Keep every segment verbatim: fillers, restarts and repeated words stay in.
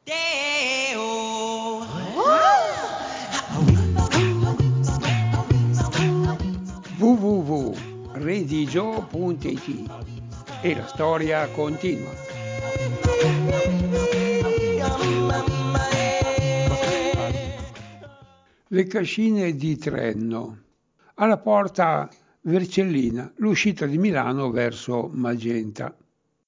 w w w punto redigio punto it e la storia continua. Le cascine di Trenno. Alla porta Vercellina, l'uscita di Milano verso Magenta.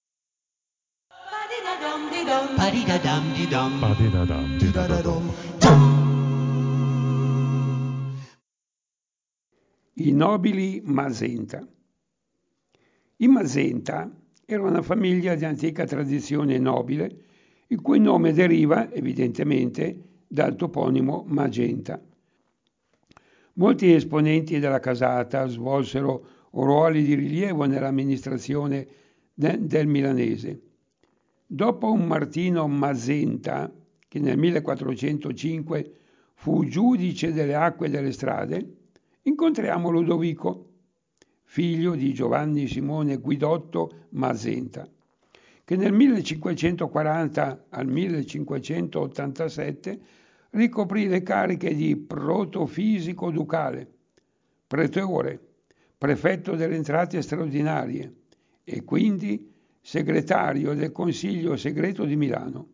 I nobili Masenta. I Masenta era una famiglia di antica tradizione nobile, il cui nome deriva, evidentemente, dal toponimo Magenta. Molti esponenti della casata svolsero ruoli di rilievo nell'amministrazione de- del milanese. Dopo un Martino Masenta, che nel millequattrocentocinque fu giudice delle acque delle strade, incontriamo Ludovico, figlio di Giovanni Simone Guidotto Masenta, che nel millecinquecentoquaranta al millecinquecentottantasette ricoprì le cariche di protofisico ducale, pretore, prefetto delle entrate straordinarie e quindi segretario del Consiglio segreto di Milano.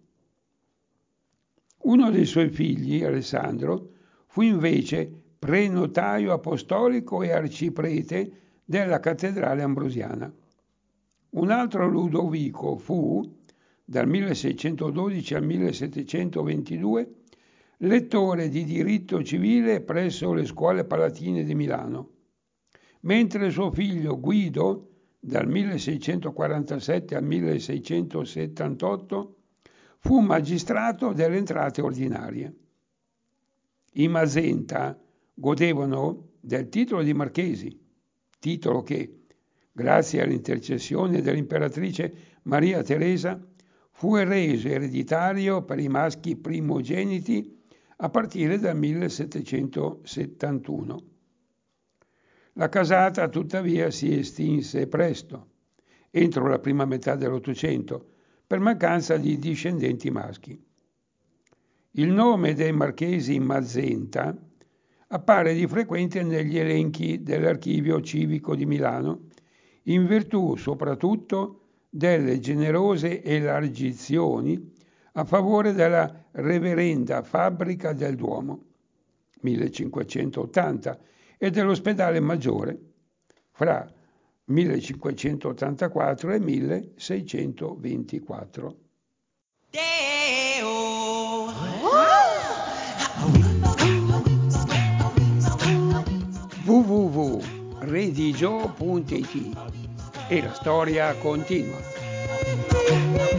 Uno dei suoi figli, Alessandro, fu invece prenotaio apostolico e arciprete della cattedrale ambrosiana. Un altro Ludovico fu, dal milleseicentododici al millesettecentoventidue, lettore di diritto civile presso le scuole palatine di Milano, mentre suo figlio Guido, dal milleseicentoquarantasette al milleseicentosettantotto, fu magistrato delle entrate ordinarie. I Masenta godevano del titolo di marchesi, titolo che, grazie all'intercessione dell'imperatrice Maria Teresa, fu reso ereditario per i maschi primogeniti a partire dal millesettecentosettantuno. La casata tuttavia si estinse presto, entro la prima metà dell'Ottocento, per mancanza di discendenti maschi. Il nome dei marchesi Masenta appare di frequente negli elenchi dell'Archivio Civico di Milano, in virtù soprattutto delle generose elargizioni a favore della Reverenda Fabbrica del Duomo, millecinquecentottanta, e dell'Ospedale Maggiore, fra millecinquecentottantaquattro e milleseicentoventiquattro. w w w punto redigio punto it e la storia continua.